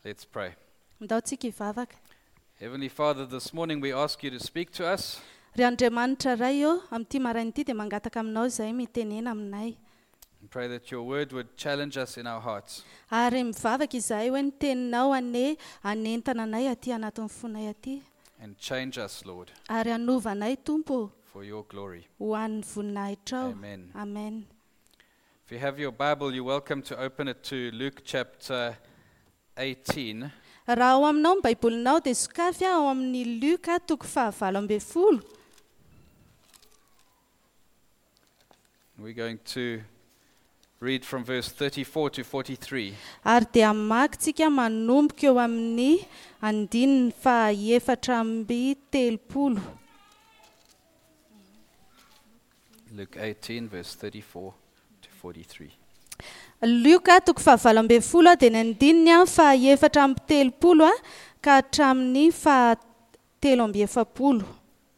Let's pray. Ndaontsika hivavaka. Heavenly Father, this morning we ask you to speak to us. Ry Andriamanitra ray eo amin'ity marain'ity dia mangataka aminao izay mitenena aminay. And pray that your word would challenge us in our hearts. Ary mivavaka izahay hoe ny teninao anentana anay aty anatin'ny fonay aty. And change us, Lord, Ary anovanay Tompo for your glory. ho an'ny voninahitrao. Amen. Amen. If you have your Bible, you're welcome to open it to Luke chapter 18. Raha ao aminao ny baibolinao dia sokafy ao amin'ny Luka toko 17. We're going to read from verse 34 to 43. Ary dia makitsika manomboka eo amin'ny 4:7. Luke 18, verse 34 to 43. Luka toko 17 dia ny 4:7 ka hatramin'ny 7:7.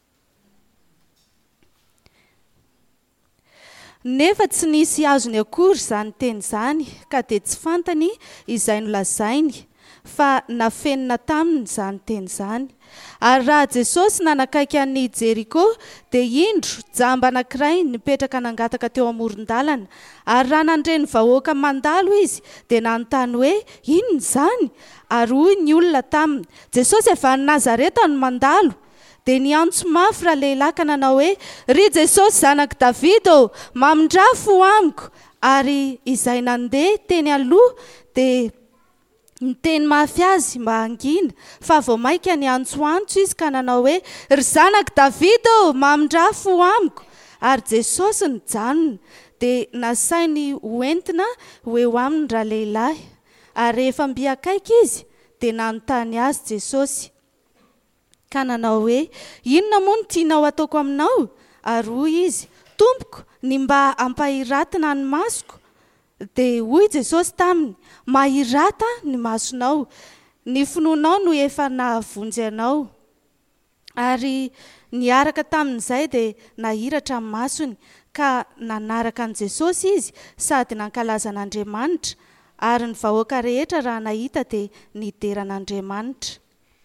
Nefa tsy nisy azony akory izany teny izany, ka dia tsy fantany izay nolazainy, fa nafenina taminy izany teny izany. Ary raha Jesosy nanakaiky an'i Jeriko dia indro jamba anankiray nipetraka nangataka teo amoron-dalana. Ary raha nandreny vahoaka mandalo izy dia nanontany hoe inona izany? Ary hoy ny olona taminy, Jesosy avy any Nazareta no mandalo. Dia niantso mafy raha lehilahy ka nanao hoe, ry Jesosy zanak' Davida, mamindrafo amiko. Ary izay nandeha teny aloha dia niteny mafy azy mba hangina, fa vao maika niantsoantso izy ka nanao hoe, ry zanak' Davida, mamindrafo amiko. Ary Jesosy nijanona dia nasainy hoentina ho eo aminy raha lehilahy. Ary rehefa mbiakaiky izy dia nanontany azy Jesosy ka nanao hoe, inona moa no tianao ataoko aminao? Ary hoy izy, Tompoko, ny mba ampahiratina ny masoko. Dia hoy Jesosy taminy, mahirata ny masonao, ny finoanao no efa nahavonjy anao. Ary niaraka tamin'izay dia nahiratra ny masony, ka nanaraka an' Jesosy izy sady nankalaza an'Andriamanitra. Ary ny vahoaka rehetra raha nahita dia nideran'Andriamanitra.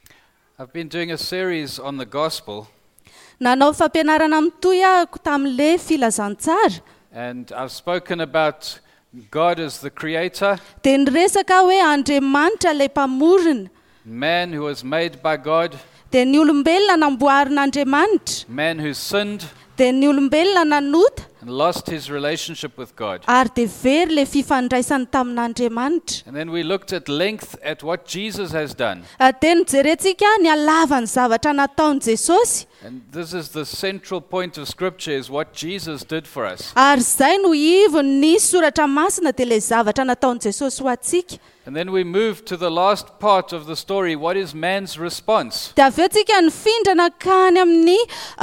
I've been doing a series on the gospel, Nanao fampianarana mitoy ahako tamin'ilay filazantsara. and I've spoken about God as the creator, Dia niresaka hoe Andriamanitra ilay mpamorona, man who was made by God, dia ny olombelona namboarin'Andriamanitra, man who sinned dia ny olombelona nanota, and lost his relationship with God. ary dia very ilay fifandraisany tamin'Andriamanitra. And then we looked at length at what Jesus has done. Dia nijerentsika ny halavany zavatra nataon'i Jesosy. And this is the central point of Scripture, is what Jesus did for us. Ary izay no ivon'ny soratra masina dia ilay zavatra nataon'i Jesosy ho antsika. And then we moved to the last part of the story. What is man's response? Dia avy eo tsika nifindrana kany amin'ny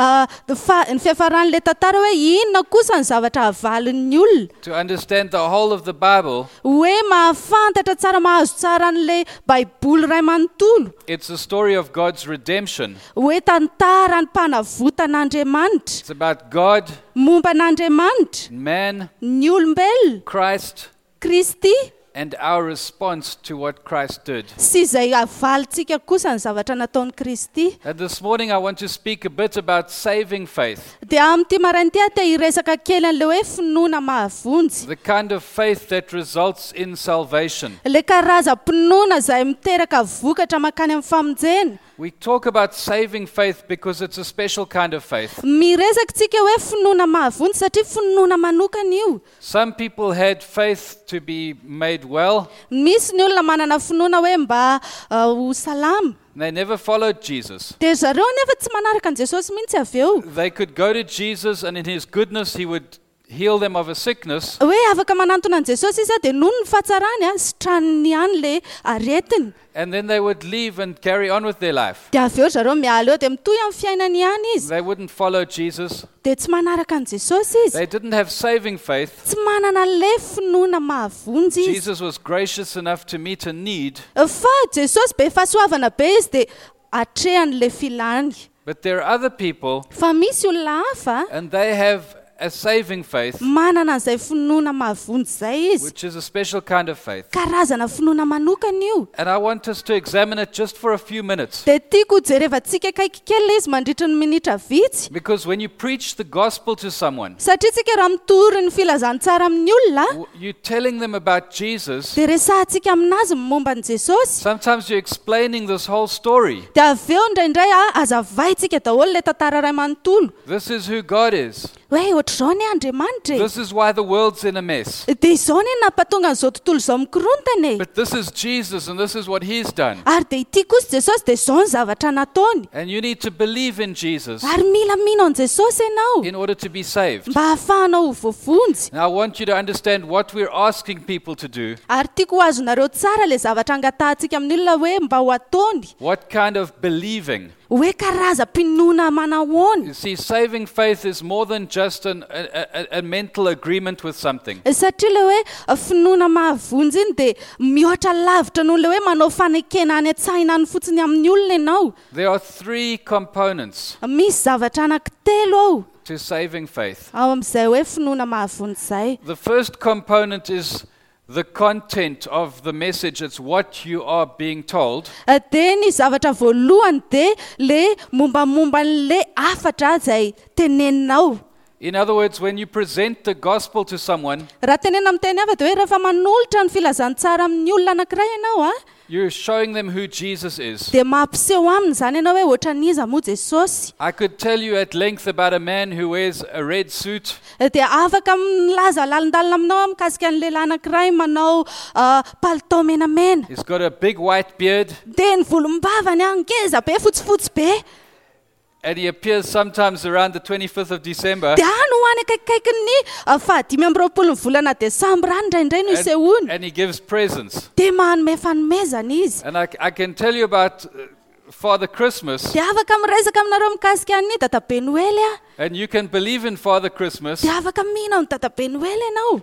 ny fiafaran'ilay tantara hoe inona kosa ny zavatra havalin'ny olona. To understand the whole of the Bible, Hoe mahafantatra tsara, mahazo tsara an'ilay baiboly ray manontolo. it's a story of God's redemption. Hoe tantara ny mpanavotan'Andriamanitra, It's about God, momba an'Andriamanitra, man, ny olombelona, Christ, Kristy, and our response to what Christ did. sy izay avalitsika kosa ny zavatra nataon'i Kristy. And this morning I want to speak a bit about saving faith, Dia amin'ity marain'ity aho te hiresaka kely an'ilay hoe finoana mahavonjy. the kind of faith that results in salvation. Ilay karazam-pinoana izay miteraka vokatra makany amin'ny famonjena. We talk about saving faith because it's a special kind of faith. Miresaka tsika hoe finoana mahavonjy satria finoana manokana io. Some people had faith to be made well. Misy ny olona manana finoana hoe mba ho salama. They never followed Jesus. Dia zareo nefa tsy manaraka an' Jesosy mihitsy avy eo. They could go to Jesus, and in his goodness he would heal them of a sickness. Hoe afaka manantona an' Jesosy izy dia noho ny fahatsarany sitraniny ihany ilay aretiny. And then they would leave and carry on with their life. Dia avy eo zareo miala eo dia mitohy amin'ny fiainany ihany izy. They wouldn't follow Jesus. Dia tsy manaraka an' Jesosy izy. They didn't have saving faith. Tsy manana ilay finoana mahavonjy izy. Jesus was gracious enough to meet a need, Fa Jesosy be fahasoavana be izy dia atrehan'ilay filany. but there are other people, Fa misy olona hafa and they have a saving faith, manana an'izay finoana mahavonjy izay izy, which is a special kind of faith. karazana finoana manokana io. And I want us to examine it just for a few minutes. Dia tiako jerevantsika kaiky kely izy mandritra ny minitra vitsy, Because when you preach the gospel to someone, satria tsika raha mitory ny filazantsara amin'ny olona, you're telling them about Jesus. dia resahantsika aminazy momba ny Jesosy. Sometimes you're explaining this whole story. Dia avy eo indraindray azavaintsika daholo ilay tantara iray manontolo. This is who God is. Hoe ohatr'izao ny Andriamanitra e. This is why the world's in a mess. Dia izao ny nampatonga an'izao tontolo izao mikorontana e. But this is Jesus and this is what he's done. Ary dia ity kosa Jesosy dia izao ny zavatra nataony. And you need to believe in Jesus Ary mila mino an Jesosy ianao in order to be saved. mba hahafahanao ho voavonjy. Now I want you to understand what we're asking people to do. Ary tiako ho azonareo tsara ilay zavatra angatahantsika amin'ny olona hoe mba ho ataony. What kind of believing? Hoe karaza-pinoana manahoana. You see, saving faith is more than just a mental agreement with something. Satria ilay hoe finoana mahavonjy iny dia mihoatra lavitra noho ilay hoe manao fanekena any an-tsaina any fotsiny amin'ny olona ianao. There are three components Misy zavatra anankitelo ao to saving faith. ao amin'izay hoe finoana mahavonjy izay. The first component is the content of the message. It's what you are being told. Dia ny zavatra voalohany dia le mombamomba an'le afatra izay teneninao. In other words, when you present the gospel to someone, Raha tenena amin'ny teny hafa dia hoe rehefa manolotra ny filazantsara amin'ny olona anankiray ianao you're showing them who Jesus is. dia mampiseho aminy izany ianao hoe ohatran'iza moa Jesosy. I could tell you at length about a man who wears a red suit Dia afaka milaza lalindalina aminao mikasika ny lehilahy anankiray manao palitao menamena. He's got a big white beard, Dia ny volombavany ngeza be fotsifotsy be. and he appears sometimes around the 25th of December. Dia no ho any akaikikaiky ny 15 volana Desambra any indraindray no isehoany. And he gives presents. Dia manome fanomezana izy. And I can tell you about Father Christmas, Dia afaka miresaka aminareo mikasika ny Dadabe Noely and you can believe in Father Christmas, Dia afaka mino ny Dadabe Noely ianao.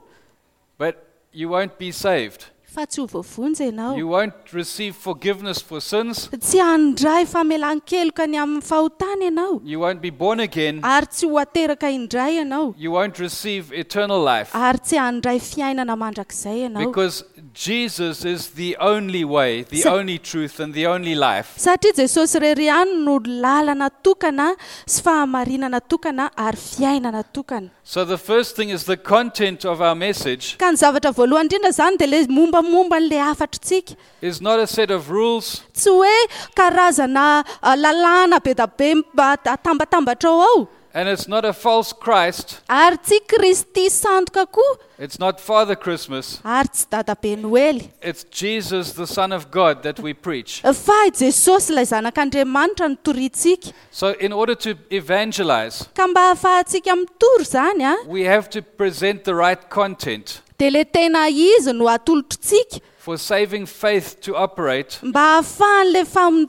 but you won't be saved. Fa tsy ho voavonjy ianao. You won't receive forgiveness for sins. Tsy handray famelan-keloka ny amin'ny fahotana ianao. You won't be born again. Ary tsy ho ateraka indray ianao. You won't receive eternal life. Ary tsy handray fiainana mandrakizay ianao. Because Jesus is the only way, the only truth, and the only life. Satria Jesosy irery ihany no lalana tokana sy fahamarinana tokana ary fiainana tokana. So the first thing is the content of our message Ka ny zavatra voalohany indrindra izany dia le mombamomba an'ilay afatritsika. is not a set of rules. Tsy hoe karazana lalàna be da be mba atambatambatra ao ao. And it's not a false Christ. Ary tsy Kristy sandoka koa. It's not Father Christmas. Ary tsy Dadabe Noely. It's Jesus, the Son of God, that we preach. Fa Jesosy ilay zanak'Andriamanitra no torintsika. So in order to evangelize, Ka mba hahafahantsika mitory izany we have to present the right content dia le tena izy no atolotritsika for saving faith to operate. mba hahafahan'le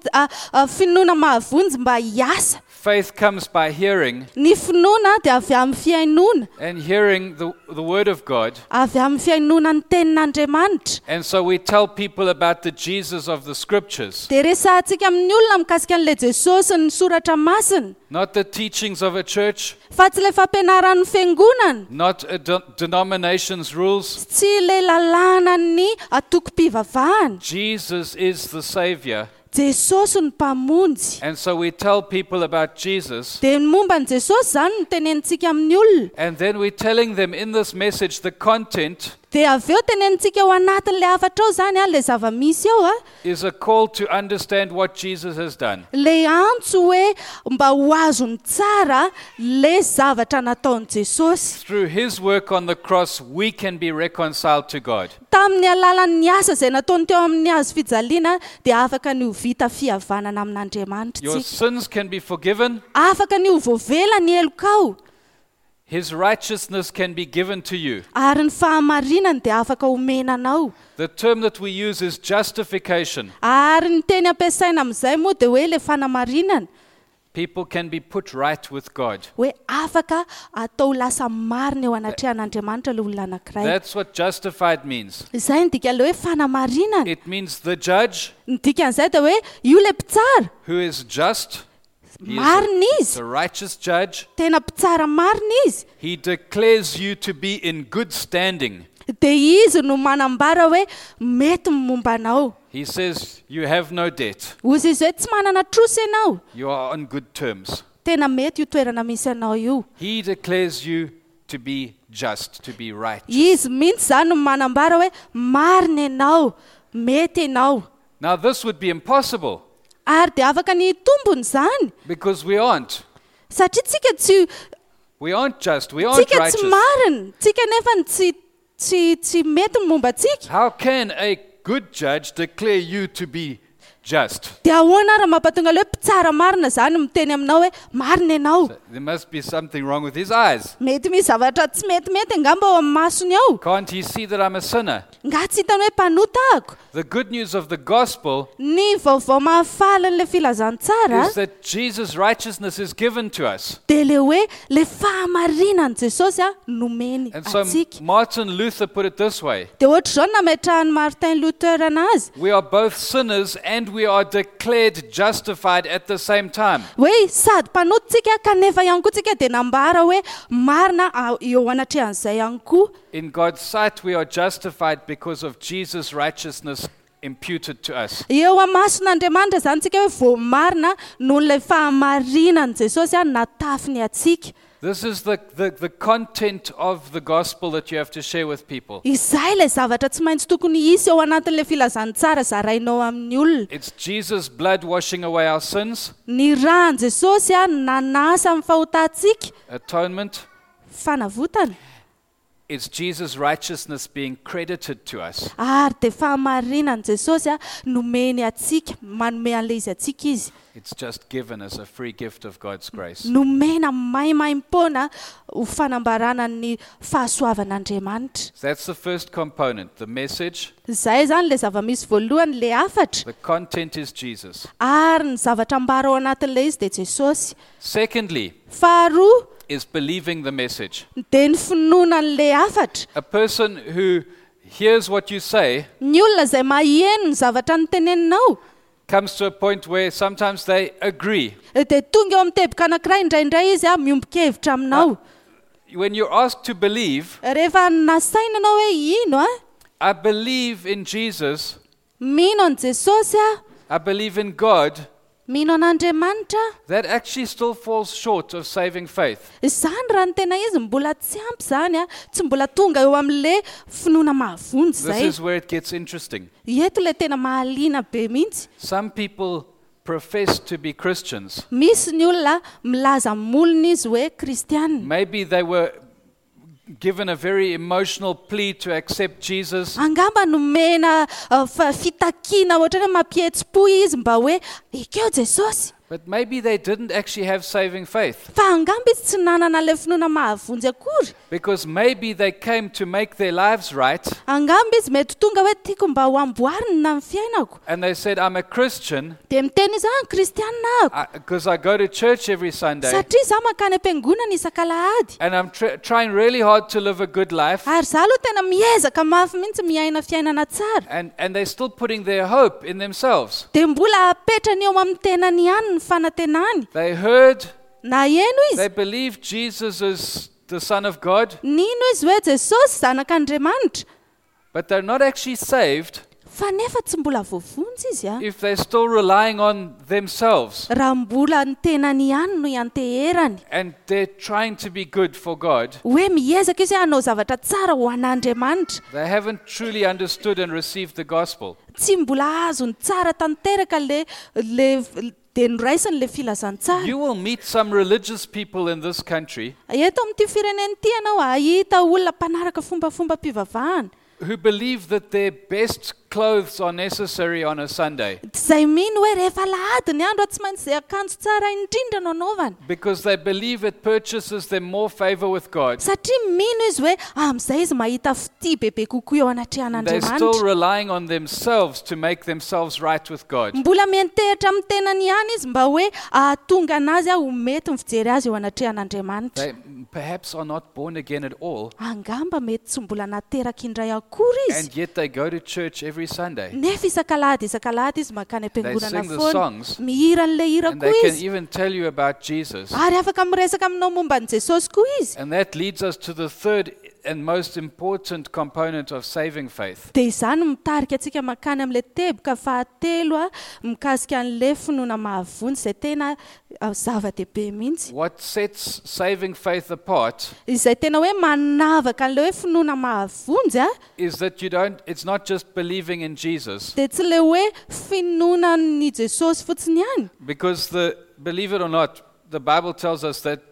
finoana mahavonjy mba hiasa. Faith comes by hearing, Ny finoana dia avy amin'ny fiainoana, and hearing the word of God. avy amin'ny fiainoana ny tenin'Andriamanitra. And so we tell people about the Jesus of the scriptures, Dia resahantsika amin'ny olona mikasika an'ilay Jesosy ny soratra masina, not the teachings of a church, fa tsy ilay fampianaran'ny fiangonana, not a denomination's rules. tsy ilay lalàna ny atoko-pivavahana. Jesus is the Savior. Jesosy ny mpamonjy. And so we tell people about Jesus. Dia ny momba ny Jesosy izany no tenenitsika amin'ny olona. And then we're telling them in this message the content Dia avy eo tenenitsika ao anatin'ilay afatra ao izany ilay zava-misy ao is a call to understand what Jesus has done. ilay antso hoe mba ho azony tsara le zavatra nataon'i Jesosy. Through his work on the cross, we can be reconciled to God. Tamin'ny alalan'ny asa izay nataony teo amin'ny hazo fijaliana dia afaka ny ho vita fihavanana amin'Andriamanitra Your tsika. sins can be forgiven. Afaka ny ho voavela ny elokao. His righteousness can be given to you. Ary ny fahamarinany dia afaka omenanao. The term that we use is justification. Ary ny teny ampiasaina amin'izay moa dia hoe le fanamarinana. People can be put right with God. Hoe afaka atao lasa marina eo anatrehan'Andriamanitra le olona anankiray. That's what justified means. Izay ny dikany hoe fanamarinana. It means the judge Ny dikan'izay dia hoe io le mpitsara who is just He is marina a izy, righteous judge. tena mpitsara marina izy. He declares you to be in good standing. Dia izy no manambara hoe mety mombanao. He says you have no debt. Ozy izy hoe tsy manana trosa ianao. You are on good terms. Tena mety io toerana misy anao io. He declares you to be just, to be right. Izy mihitsy zany no manambara hoe marina ianao, mety ianao. Now this would be impossible Ary dia afaka ny tombony zany. because we aren't. Satria tsika We aren't just. We aren't tsy righteous. marina. Tsika nefa tsy mety ny momba tsika. How can a good judge declare you to be just? Dia ahoana raha mampatonga ilay hoe mpitsara marina zany miteny aminao hoe marina ianao. There must be something wrong with his eyes. Mety misy zavatra tsy metimety angamba ao amin'ny masony ao. Can't he see that I'm a sinner? Nga tsy hitany hoe mpanota ako. The good news of the gospel Ny vaovao mahafaly an'ilay filazantsara is that Jesus' righteousness is given to us. dia le hoe le fahamarinan'i Jesosy nomeny And so atsika. Martin Luther put it this way. Dia ohatra izao nametrahan'ny Martin Luther anazy We are both sinners and we are declared justified at the same time. hoe sady mpanototsika kanefa ihany koa tsika dia nambara hoe marina eo anatrehan'izay ihany koa. In God's sight, we are justified because of Jesus' righteousness imputed to us. Eo amason'Andriamanitra zany tsika hoe vao marina noho ilay fahamarinan'i Jesosy natafiny atsika. This is the content of the gospel that you have to share with people. Izay ilay zavatra tsy maintsy tokony hisy eo anatin'ilay filazantsara zarainao amin'ny olona. It's Jesus' blood washing away our sins, Ny rahan'i Jesosy nanasa amin'ny fahotantsika, atonement. fanavotana. It's Jesus' righteousness being credited to us. Ary dia fahamarinan'i Jesosy nomeny atsika, manome an'ilay izy atsika izy. It's just given as a free gift of God's grace. Nomena maimaim-poana ho fanambarana ny fahasoavan'Andriamanitra. So that's the first component, the message. Izay zany ilay zava-misy voalohany, ilay afatra. The content is Jesus. Ary ny zavatra ambara ao anatin'ilay izy dia Jesosy. Secondly, Faharoa is believing the message. dia ny finoana an'ilay afatra. A person who hears what you say Ny olona izay maheno ny zavatra noteneninao comes to a point where sometimes they agree. dia tonga eo amin'ny teboka anankiray indraindray izy miombon-kevitra aminao. When you're asked to believe, Rehefa nasaina anao hoe ino I believe in Jesus, mino an Jesosy I believe in God, mino an'Andriamanitra, that actually still falls short of saving faith. izany raha ny tena izy mbola tsy ampy zany tsy mbola tonga eo amin'ilay finoana mahavonjy This zay. is where it gets interesting. Eto ilay tena mahaliana be mihitsy. Some people profess to be Christians. Misy ny olona milaza molina izy hoe kristianina. Maybe they were given a very emotional plea to accept Jesus. Angamba nomena fitakiana ohatra hoe mampihetsi-po izy mba hoe ekeo Jesosy. But maybe they didn't actually have saving faith. Fa angamba izy tsy nanana ilay finoana mahavonjy akory. Because maybe they came to make their lives right. Angamba izy mety tonga hoe tiako mba ho amboarina ny fiainako. And they said, I'm a Christian Dia miteny izy kristianina ako. because I go to church every Sunday. Satria zaho mankany am-piangonana isak'alahady. And I'm trying really hard to live a good life. Ary zaho aloha tena miezaka mafy mihitsy miaina fiainana tsara. And they're still putting their hope in themselves. Dia mbola apetrany eo amin'ny tenany ihany ny fanantenany. They heard, Na eno they izy? believe Jesus is the Son of God, Nino izy hoe Jesosy zanak'Andriamanitra? but they're not actually saved Fa nefa tsy mbola voavonjy izy if they're still relying on themselves raha mbola ny tenany ihany no ianteherany. and they're trying to be good for God. Hoe miezaka izy hanao zavatra tsara ho an'Andriamanitra. They haven't truly understood and received the gospel. Tsy mbola azony tsara tanteraka le dia noraisiny le filazantsara. You will meet some religious people in this country Eto amin'ity fireneny ity ianao ahita olona mpanaraka fombafomba mpivavahana who believe that their best clothes are necessary on a Sunday izay mino hoe rehefa lahady ny andro tsy maintsy izay akanjo tsara indrindra no anaovana. because they believe it purchases them more favor with God. Satria mino izy hoe amin'izay izy mahita fity bebe kokoa eo They're still anatrehan'Andriamanitra. relying on themselves to make themselves right with God. Mbola miantehitra amin'ny tenany ihany izy mba hoe ahatonga anazy ho mety ny fijery azy eo anatrehan'Andriamanitra. They perhaps are not born again at all, Angamba mety tsy mbola nateraka indray akory izy. and yet they go to church every every Sunday. nefa isaka-lahady izy makany They am-piangonana sing the foana songs, mihira an'ilay hira and koa they can izy even tell you about Jesus. ary afaka miresaka aminao momba an' Jesosy koa izy. And that leads us to the third and most important component of saving faith. Dia izany mitarika antsika makany amin'ilay teboka fahatelo mikasika an'ilay finoana mahavonjy izay tena zava-dehibe mihitsy. What sets saving faith apart Izay tena hoe manavaka an'ilay hoe finoana mahavonjy is that it's not just believing in Jesus. dia tsy ilay hoe finoana ny Jesosy fotsiny ihany. Because believe it or not, the Bible tells us that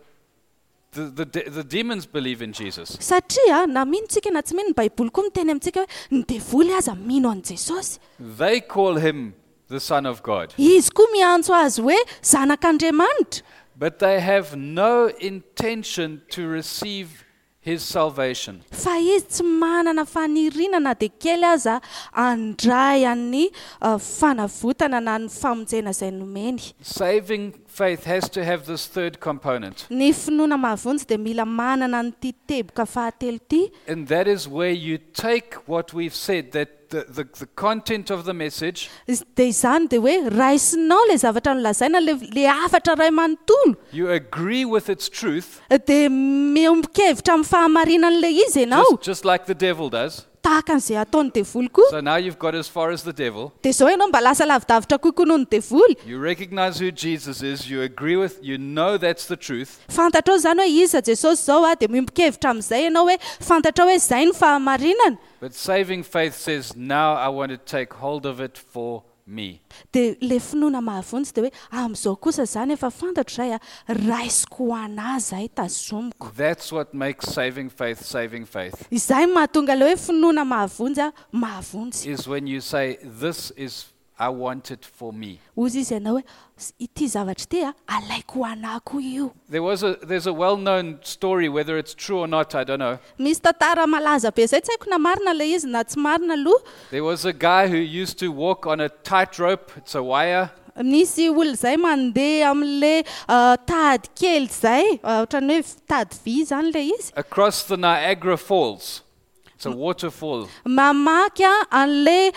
the demons believe in Jesus. Satria na mino tsika na tsy mino ny Baiboly koa miteny amintsika hoe ny devoly aza mino an' Jesosy. They call him the Son of God. Izy koa miantso azy hoe zanak'Andriamanitra. But they have no intention to receive his salvation. Fa izy tsy manana fanirinana dia kely aza andray an'ny fanavotana na ny famonjena izay nomeny. Saving faith has to have this third component. Ny finoana mahavonjy dia mila manana n'ity teboka fahatelo ity. And that is where you take what we've said, that the content of the message, Dia izany dia hoe raisinao ilay zavatra nolazaina le hafatra ray manontolo. you agree with its truth, Dia miombon-kevitra amin'ny fahamarinan'ilay izy ianao. just like the devil does. Tahaka an'izay ataon'ny devoly koa. So now you've got as far as the devil. Dia izao ianao mba lasa lavidavitra kokoa noho ny devoly. You recognize who Jesus is, you know that's the truth. Fantatrao zany hoe iza Jesosy zao dia miombon-kevitra amin'izay ianao hoe fantatrao hoe izay ny fahamarinana. But saving faith says, now I want to take hold of it for me. Dia le finoana mahavonjy dia hoe amin'izao kosa zany efa fantatro izay raisiko ho anahy izay tazomiko. That's what makes saving faith. Izay mahatonga ilay hoe finoana mahavonjy mahavonjy. Is when you say, this is, I want it for me. Ozy izy ianao hoe ity zavatra ity alaiko ho anahy koa io. There's a well-known story, whether it's true or not, I don't know. Misy tantara malaza be izay tsy haiko na marina ilay izy na tsy marina aloha. There was a guy who used to walk on a tightrope, it's a wire, Misy olona izay mandeha amin'ilay tady kely izay ohatran'ny hoe tady vy zany ilay izy. across the Niagara Falls. It's a waterfall. Mamaky an'ilay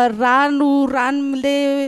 ranon'ilay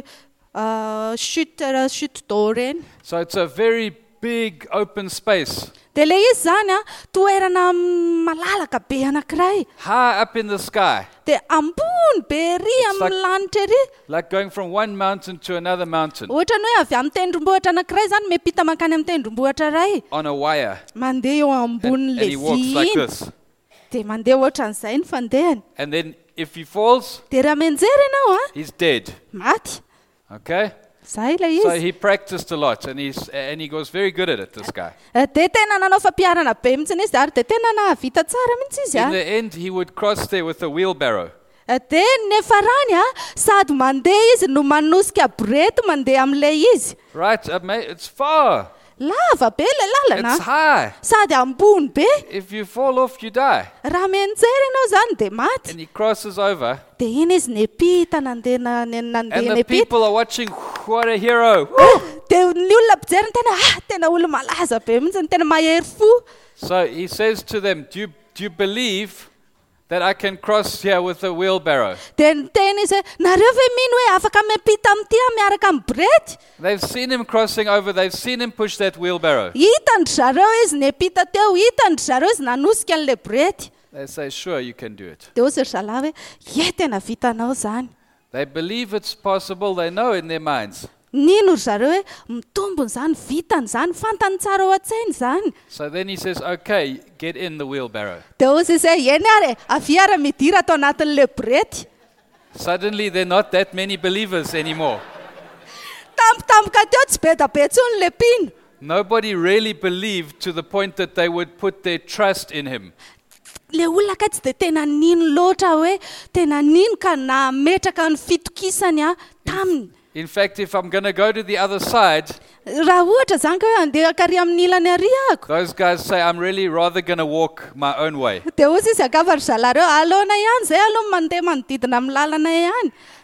chute d'eau reny. So it's a very big open space, Dia ilay izy zany toerana malalaka be anankiray. high up in the sky, Dia ambony be ery amin'ny lanitra ery. like going from one mountain to another mountain Ohatrany hoe avy amin'ny tendrombohitra anankiray zany miampita mankany amin'ny tendrombohitra iray. on a wire. Mandeha eo And ambonin'ilay he walks vy like iny. this. Dia mandeha ohatran'izay ny fandehany. And then if he falls, Dia raha menjery ianao he's dead. maty. Okay? Zay ilay So izy. he practiced a lot, and he was very good at it, this guy. Dia tena nanao fampiarana be mihitsy izy ary dia tena nahavita tsara mihitsy izy In the end, he would cross there with a wheelbarrow. Dia nefa rany sady mandeha izy no manosika borety mandeha amin'ilay izy. Right? It's far. Lava be ilay lalana. It's high. Sady ambony be. If you fall off, you die. Raha menjery ianao zany dia maty. And he crosses over. Dia iny izy nepita nandeha And the nepita. people are watching. What a hero. Dia ny olona mpijery tena olona malaza be mihitsy tena mahery fo. So he says to them, do you believe that I can cross here with a wheelbarrow? Dia niteny izy nareo ve mino hoe afaka miampita amin'ity miaraka amin'ny borety? They've seen him crossing over. They've seen him push that wheelbarrow. Hitandry zareo izy nepita teo, hitandry zareo izy nanosika an'ilay borety. They say, sure, you can do it. Dia ozy ry zalahy hoe tena vitanao zany. They believe it's possible. They know in their minds. Nino ry zareo hoe mitombony zany, vitany zany, fantany tsara ao an-tsainy zany. So then he says, okay, get in the wheelbarrow. Dia ozy izy hoe eny ary avy ary midira atao anatin'ilay borety. Suddenly, there are not that many believers anymore. Tampotampoka teo tsy be da be tsony le pino. Nobody really believed to the point that they would put their trust in him. Le olona ka tsy dia tena nino loatra hoe tena nino ka nametraka ny fitokisany taminy. In fact, if I'm going to go to the other side, Raha ohatra zany ka hoe andeha akary amin'ny ilany ary ako. those guys say, I'm really rather going to walk my own way. Dia ozy izy akava ry zalareo alona ihany zay aloha mandeha manodidina amin'ny lalana ihany.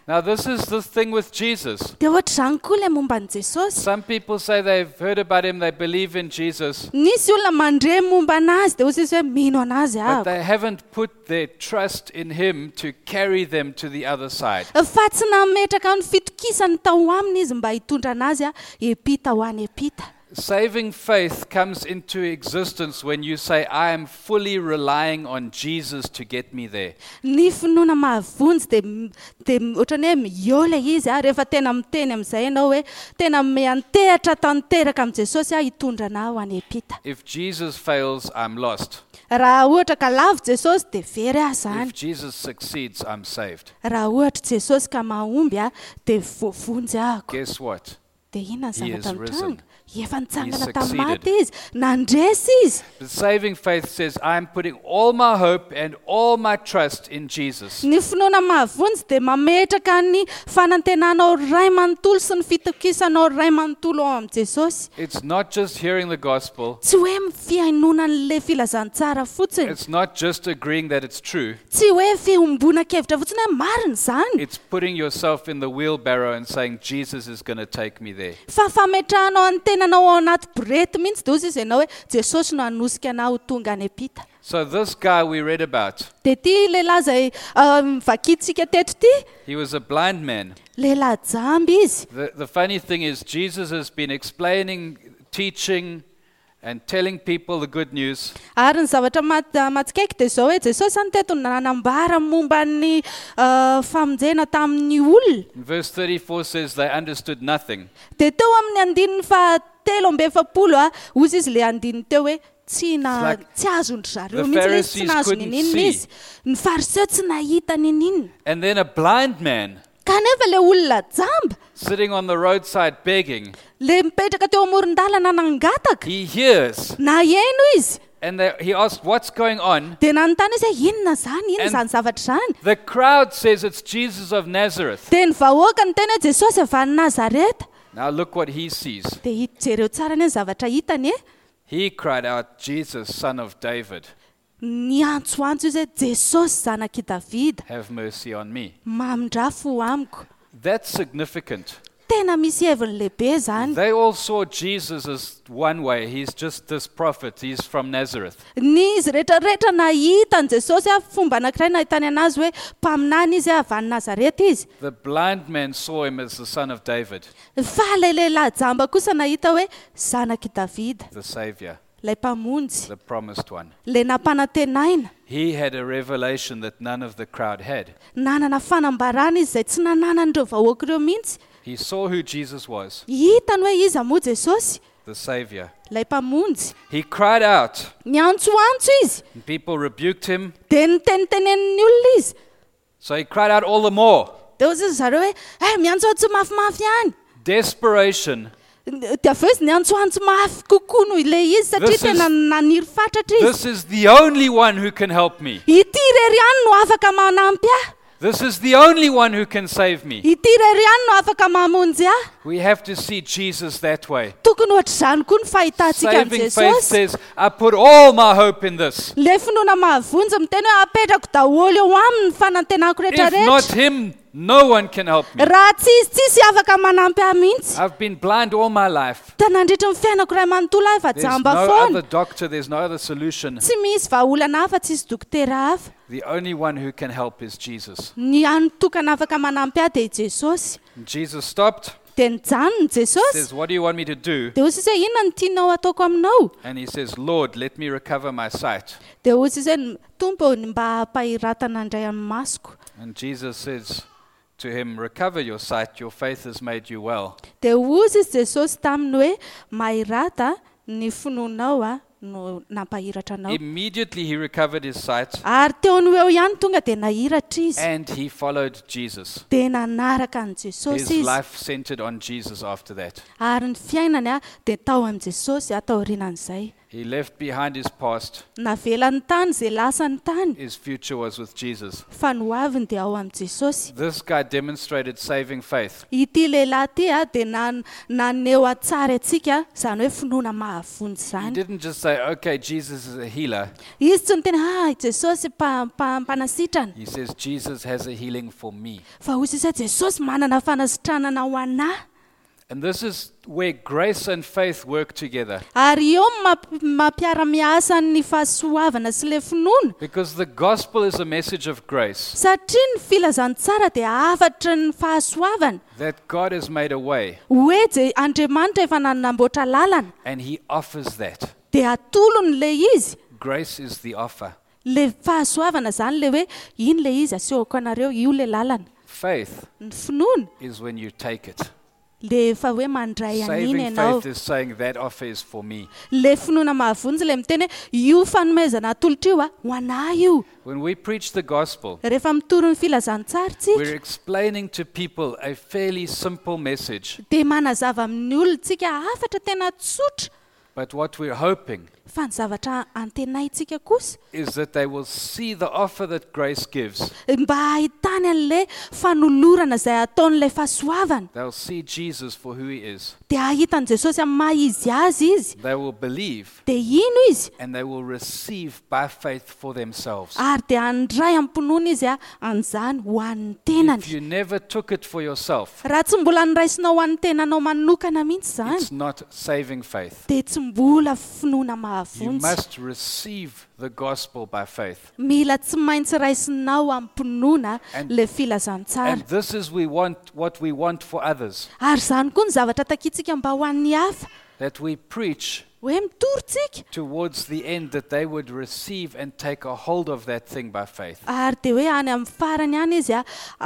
Now, this is the thing with Jesus. dia ohatra zany koa ilay momba an' jesosy. Some people say they've heard about him, they believe in Jesus, Nisy olona mandre momba anazy dia ozy izy hoe mino anazy but aho. they haven't put their trust in him to carry them to the other side. Fa tsy nametraka ny fitokisany tao aminy izy mba hitondra anazy epita ho any epita. Saving faith comes into existence when you say, I am fully relying on Jesus to get me there. Ny finoana mahavonjy dia ohatrany hoe miaola izy rehefa tena miteny amin'izay ianao hoe tena miantehatra tanteraka amin'i Jesosy hitondra anao ho any epita. If Jesus fails, I'm lost. Raha ohatra ka lavo Jesosy dia very aho zany. If Jesus succeeds, I'm saved. Raha ohatra Jesosy ka mahomby dia voavonjy ahako. Guess what? Dia inona ny He is zavatra risen. mitranga? Efa nitsangana He tamin'ny succeeded. maty izy, nandresy izy. But saving faith says, I'm putting all my hope and all my trust in Jesus. Ny finoana mahavonjy dia mametraka ny fanantenanao ray manontolo sy ny fitokisanao ray manontolo ao amin'i Jesosy. It's not just hearing the gospel. Tsy hoe fihainoana an'ilay filazantsara fotsiny. It's not just agreeing that it's true. Tsy hoe fiombona-kevitra fotsiny hoe marina izany. It's putting yourself in the wheelbarrow and saying, Jesus is going to take me there. Fa fametrahanao ny tenanao ao anaty borety mihitsy dia ozy izy ianao hoe Jesosy no hanosika anao ho tonga any epita. So this guy we read about, Dia ity lehilahy izay vakitsika teto ity, he was a blind man. lehilahy jamby izy. The funny thing is, Jesus has been explaining, teaching, and telling people the good news. Ary ny zavatra matsikaiky dia izao hoe Jesosy zany teto nanambara momba ny famonjena tamin'ny olona. And verse 34 says they understood nothing. Dia teo amin'ny andininy fahatelo amby efapolo ozy izy le andininy teo hoe tsy azondry zareo the mihitsy ilay izy, Pharisees tsy nahazo couldn't ninina see. izy. Ny fariseo tsy nahita ninina. And then a blind man Kanefa le olona jamba sitting on the roadside begging, le mipetraka teo amoron-dalana nangataka he hears. na haino izy. And he asked, what's going on? Dia nanontany izy hoe inona zany, inona zany zavatra zany. The crowd says it's Jesus of Nazareth. Dia ny vahoaka ny tena hoe Jesosy avy any Nazareta. Now look what he sees. Dia jereo tsara ny zavatra hitany e. He cried out, Jesus, son of David, Ny antsoantso izy hoe Jesosy zanaky Davida, have mercy on me. mamindrafo amiko. That's significant. Tena misy heviny lehibe zany. They all saw Jesus as one way. He's just this prophet. He's from Nazareth. Ny izy rehetrarehetra nahita ny Jesosy fomba anankiray nahitany anazy hoe mpaminany izy avy any Nazareta izy. The blind man saw him as the son of David, Fa ilay lehilahy jamba kosa nahita hoe zanaky Davida, the Savior, ilay mpamonjy, the promised one. ilay nampanantenaina. He had a revelation that none of the crowd had. Nanana fanambarana izy izay tsy nananan'ireo vahoaka ireo mihitsy. He saw who Jesus was, Hitany hoe iza moa Jesosy, the Savior. ilay mpamonjy. He cried out, Ny antsoantso izy, and people rebuked him. dia nitenitenenin'ny olona izy. So he cried out all the more. Dia ozy izy zareo hoe miantsoantso mafimafy ihany. Desperation. Dia avy eo izy ny antsoantso mafy kokoa noho ilay izy satria This is- tena naniry fatratra izy. This is the only one who can help me. Ity irery ihany no afaka manampy ahy. This is the only one who can save me. Ity irery ihany no afaka mamonjy ahy. We have to see Jesus that way. Tokony ohatr'izany koa ny fahitantsika amin'i Saving faith Jesosy. says, I put all my hope in this. Le finoana mahavonjy miteny hoe apetrako daholo eo aminy ny fanantenako If not rehetrarehetra. him, no one can help me. Raha tsy izy tsisy afaka manampy ahy mihitsy. I've been blind all my life. Nandritra ny fiainako ray manontolo ahy fa There's jamba no foana. other doctor, there's no other solution. Tsy misy vahaolana hafa, tsy misy dokotera hafa. The only one who can help is Jesus. Ny anotokana afaka manampy ahy dia Jesosy. And Jesus stopped, Dia nijanona Jesosy. says, what do you want me to do? Dia ozy izy hoe inona ny tianao ataoko aminao? And he says, Lord, let me recover my sight. Dia ozy izy hoe Tompo mba hampahiratana indray amin'ny masoko. And Jesus says to him, recover your sight, your faith has made you well. Dia ozy izy Jesosy taminy hoe mahirata ny finoanao no nampahiratra anao. Immediately he recovered his sight Ary teo ny eo ihany tonga dia nahiratra izy. and he followed Jesus. Dia nanaraka an' Jesosy His izy. life centered on Jesus after that. Ary ny fiainany dia tao amin'i Jesosy ataorianan'izay. He left behind his past. navela ny tany izay lasa ny tany His future was with Jesus. fa no aviny dia ao amin'i Jesosy. This guy demonstrated saving faith. Ity lehilahy ty a dia naneho atsara antsika izany hoe finoana mahavonjy He izany. didn't just say, okay, Jesus is a healer. Izy tsy niteny Jesosy mpanasitrana He says, Jesus has a healing for me. fa hozy izy hoe Jesosy manana fanasitranana ho anahy. And this is where grace and faith work together. Ary eo mampiara-miasa ny fahasoavana sy le finoana. Because the gospel is a message of grace. Satria ny filazantsara dia afatry ny fahasoavana. That God has made a way. Hoe Andriamanitra efa nanamboatra lalana And he offers that. dia atolony le izy. Grace is the offer. Le fahasoavana zany le hoe iny le izy asehoko anareo io le lalana. Faith Ny finoana is when you take it. le efa hoe mandray an'iny Saving ianao. faith is saying that offer is for me. Le finoana mahavonjy le miteny hoe io fanomezana atolotra io ho anahy io. When we preach the gospel, Rehefa mitoro ny filazantsara we're tsika explaining to people a fairly simple message. dia manazava amin'ny olona tsika afatra tena tsotra. But what we're hoping Fa ny zavatra antenaitsika kosa is that they will see the offer that grace gives. mba ahitany an'le fanolorana izay ataon'ilay fahasoavana. They'll see Jesus for who he is. Dia ahitan' Jesosy amin'ny maha izy azy izy. They will believe Dia ino izy? and they will receive by faith for themselves. Ary dia andray am-pinoana izy an'izany ho an'ny If tenany. you never took it for yourself, Raha tsy mbola niraisinao ho an'ny tenanao manokana mihitsy izany it's not saving faith. dia tsy mbola finoana You mahavonjy. must receive the gospel by faith. Mila tsy maintsy raisinao am-pinoana And- le filazantsara. And this is what we want for others. Ary izany koa ny zavatra takitsika mba ho an'ny hafa That we preach hoe mitorytsika towards the end that they would receive and take a hold of that thing by faith. ary dia hoe any amin'ny farany any izy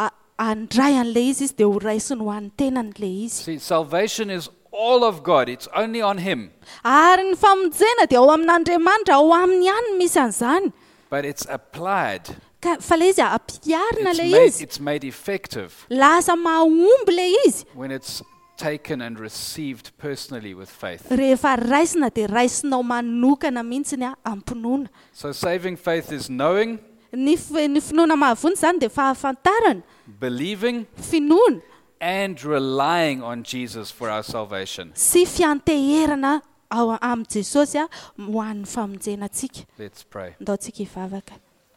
andray an'le izy dia ho raisiny ho an'ny tenan'le izy. See, salvation is all of God. It's only on him. Ary ny famonjena dia ao amin'Andriamanitra, ao aminy ihany no misy an'izany. But it's applied. Fa le izy ampiarina le izy. It's made effective Lasa mahomby le izy. when it's taken and received personally with faith. Rehefa raisina dia raisinao manokana mihitsy ny ampinoana. So saving faith is knowing, Ny finoana mahavonjy izany dia fahafantarana, believing, finoana and relying on Jesus for our salvation. sy fianteherana ao amin'ny Jesosy ho an'ny famonjenantsika. Let's pray. Ndaontsika hivavaka.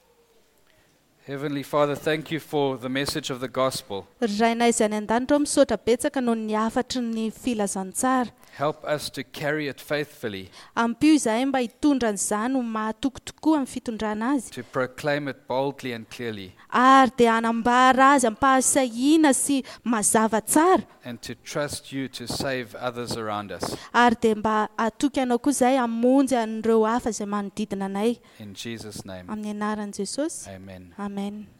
Heavenly Father, thank you for the message of the gospel. Rainay izay any an-danitra ao misaotra betsaka noho ny afatry ny filazantsara. Help us to carry it faithfully, Ampio izahay mba hitondra an'izany ho mahatoky tokoa amin'ny fitondrana azy. to proclaim it boldly and clearly, Ary dia hanambara azy ampahasahiana sy mazava tsara. and to trust you to save others around us. Ary dia mba atoky anao koa izahay hamonjy an'ireo hafa izay manodidina anay. In Jesus' name, Amin'ny anaran'i Jesosy. amen. Amen.